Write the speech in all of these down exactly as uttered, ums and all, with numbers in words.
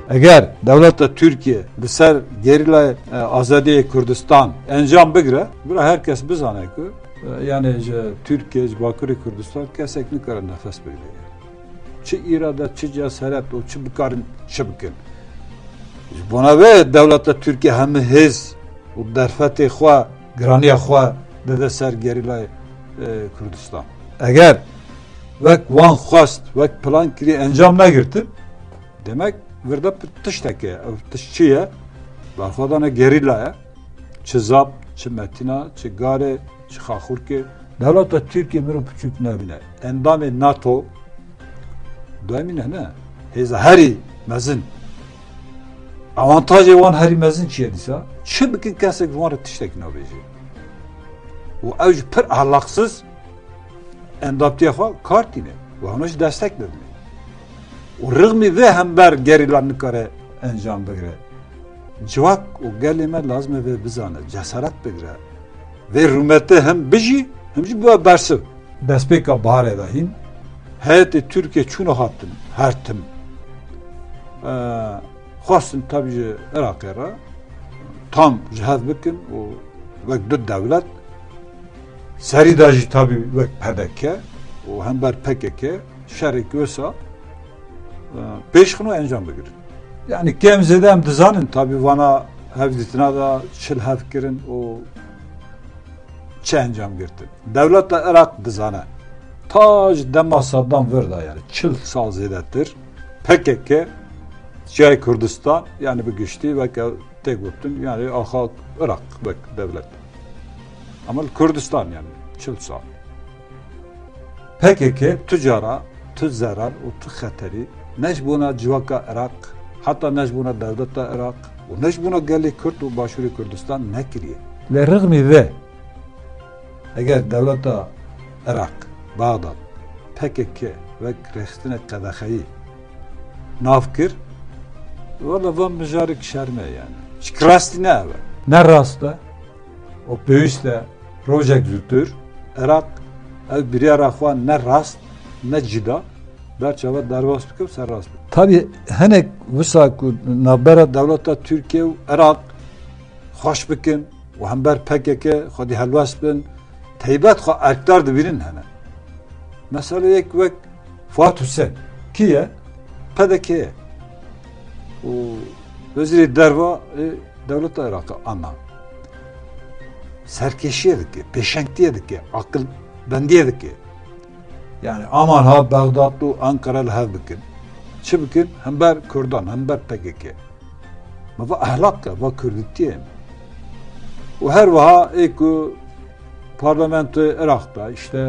Eğer devlet Türkiye bir ser gerilla azadiye Kürdistan encam bigre, bura herkes bizane ki yani Türkiye, Bakırı Kürdistan kesinlikle kara nefes böyle. Çi irade, çi cesaret, o çi bıkarın, çi bıkın. Buna ve devlet Türkiye hem hız, o derfeti xwa, graniye xwa dede ser gerilla Kürdistan. Eğer vek van xwast, vek plan kiri encam negirtin, demek burada tişteki, tişçiye, barxadana gerillaya, çi zap, çi metina, çi gare, çi xaxurki, devlet Türkiye miru küçük nebine. Endamı NATO, doymine ne? Heza heri mezin. Avantajı van heri mezin çiye disa, çi bikin kesek van tişteki nebeci. O evj pır ahlaksız, endaptiye xwa kartine. Ve onuş destekledi. O rıgmi ve hember gerilanı kare encam bigre. Civak o gelime lazım ve bizane cesaret bigre. Ve rümette hem biji hem ji bu bersiv. Despeka bahar edahin. Heyeti Türkiye çunu hattın her tim. Xwastin tabi Irak'a tam cihaz bikin o ve dü devlet seri daji tabi ve P D K o hember P K K şerik vesa peşkunu encam bigirin. Yani kemzedem dizanın tabi vana hevditina da çil hevkirin o çe encam girtin. Devlet de Irak dizana. Taj demasadan verda yani çil sal zedettir. P K K Cay Kürdistan yani bir güçlü ve tek gutun yani aha Irak bak devlet. Ama Kürdistan yani çil sal. P K K tücara, tü zarar, o tü khateri necbuna civaka Irak, hatta necbuna devlette Irak, o necbuna gelli Kürt ve Başuri Kürdistan ne kiriye? Le rıgmi ve eğer devlette Irak, Bağdat, P K K ve Krehtine Kadakayı nafkir, valla van mücarik şerme yani. Şikrasti ne eve? Ne rastı? O büyüsle projek zütür, Irak, ev biri Irak'va ne rast, ne cida, berçava dervas büküp serras büküp. Tabi henek vısa ku nabera devleta Türkiye ve Irak hoş bikin ve hember P K K xwedî helwas bin teybet xwe erkdar dibînin hene. Mesela yek vek Fuat Hüseyin kiye P D K'ye o Vezir-i Derva e, devleta Irak'a ana serkeşiyedik ki, peşenktiyedik ki, akıl bendiyedik ki. Yani aman ha Bağdatlı, Ankaralı hev bikin. Çi bikin? Hember Kürdan, hember P K K. Ma va ahlak ya, va Kürditiyem. O her vaha eko parlamento Irak'ta işte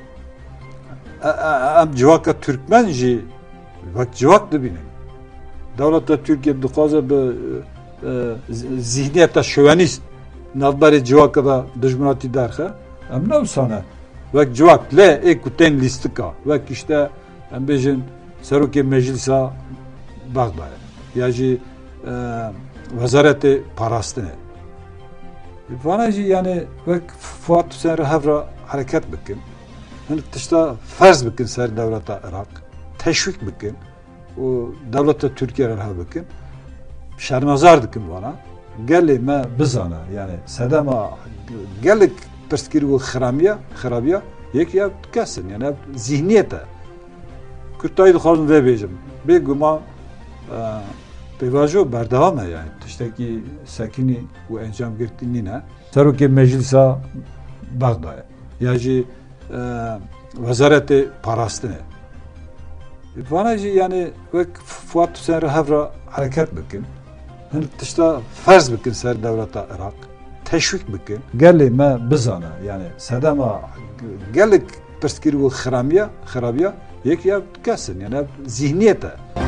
em civaka Türkmenci bak civak da binin. Devlette Türkiye dikaze be zihniyete şövenist navbari civaka da düşmanati derhe em ne sana vek civak le ekuten listika vek işte em bejin seruki meclisa Bağdaya yaji vazareti parastine Vanaji yani vek Fuat Hüseyin hevra hareket bikin hani tışta farz bikin ser devleta Irak teşvik bikin o devlete Türkiye reha bikin şermazar dikin bana gelli me bizana yani sedema gellik perskiri ve xiramiya xirabiya yek ya kesin yani zihniyete Kürtayı dixwazim vê bêjim bêguma pêvajo berdewam e yani tiştekî sekinî û encamgirtî nîne serokê meclisa Bağdaya ya jî vezaretê parastinê vana jî yani wek Fuat Hüseyin re hevra hareket bikin hin tişta ferz bikin ser devleta Irak teşvik bikin gelê me bizana yani sedema gelek perskiri ve xiramiya xirabiya yek ya kesin yani zihniyete